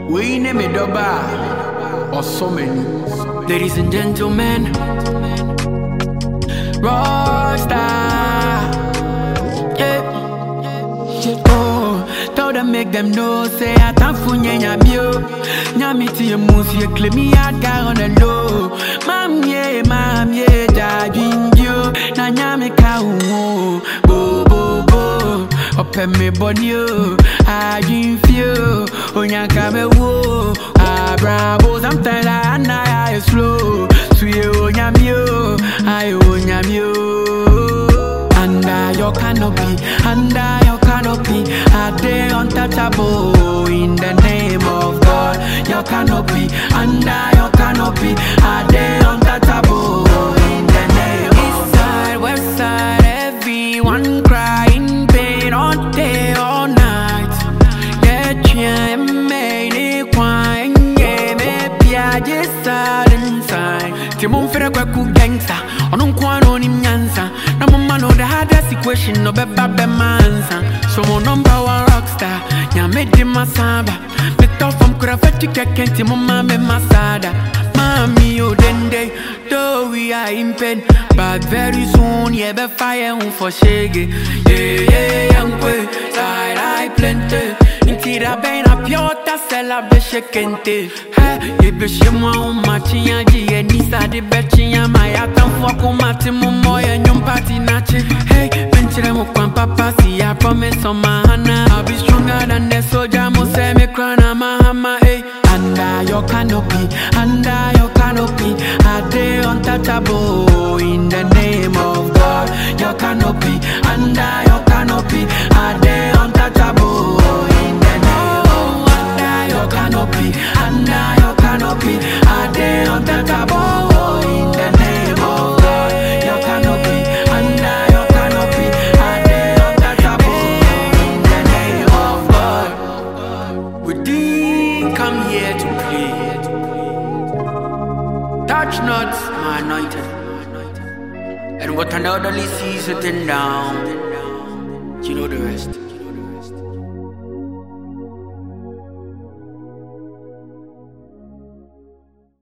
We name it Doba or so many. Ladies and gentlemen, Rockstar. Yeah. Oh, tell them make them know. Say I can't find you. Nyamiti musi claim me out on the low. Mam yeah, daddy you. Na nyame ka wo. Bo bo bo. Open me body I dream feel. Onyanka me wo. Bravo. Sometimes I slow. Sweet onyamio. I onyamio. Under your canopy, under your canopy, I dey untouchable in the name of God. Your canopy, under your canopy, I dey untouchable in the name of God. East side, west side, everyone crying pain all day, all night. Get you made it quiet, yeah, maybe I just sat inside. Timon fere kwaku gangsta, onon kwano ni nyansa. Na mama no the hardest equation no be mansa. So my number one rockstar, nya made him masaba. Me tough from kura fetch kekenti mama me masada. Mami o dende, though we are in pain, but very soon yeah be fire for shege. Yeah, young boy, side I plenty. Intira ben a piota sella be shekente. Ye be shemwa umachi yaji ye nisa de bechi ya maya tanfwa kumati mumo ya nyumpati nache. Hey, benchire mo kwa papa si I promise on my hana. I'll be stronger than the soldier mo se me krana mahama. Hey, under your canopy, under your canopy, I dey untouchable in the name of God. Your canopy, under your canopy, I dey untouchable in the name of God. Under your canopy, under your canopy, I dey untouchable in the name of God. Your canopy, under your canopy, I dey untouchable in the name of God. We didn't come here to play. Touch not my anointed. And what an elderly sees sitting down, you know the rest.